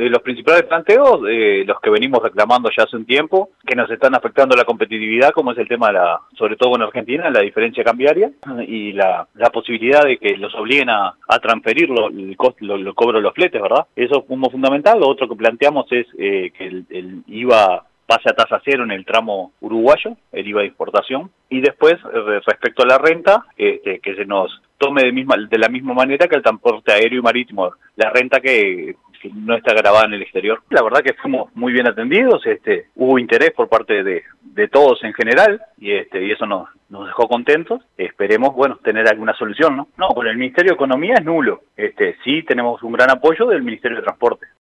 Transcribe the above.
los principales planteos, los que venimos reclamando ya hace un tiempo, que nos están afectando la competitividad, como es el tema, sobre todo en Argentina, la diferencia cambiaria y la posibilidad de que los obliguen a transferir el cobro de los fletes, ¿verdad? Eso es como fundamental. Lo otro que planteamos es que el IVA pase a tasa cero en el tramo uruguayo, el IVA de exportación, y después, respecto a la renta, que se nos tome de la misma manera que el transporte aéreo y marítimo, la renta que no está grabada en el exterior. La verdad que fuimos muy bien atendidos, hubo interés por parte de todos en general, y eso nos dejó contentos. Esperemos, tener alguna solución, ¿no? No, con el Ministerio de Economía es nulo. Sí tenemos un gran apoyo del Ministerio de Transporte.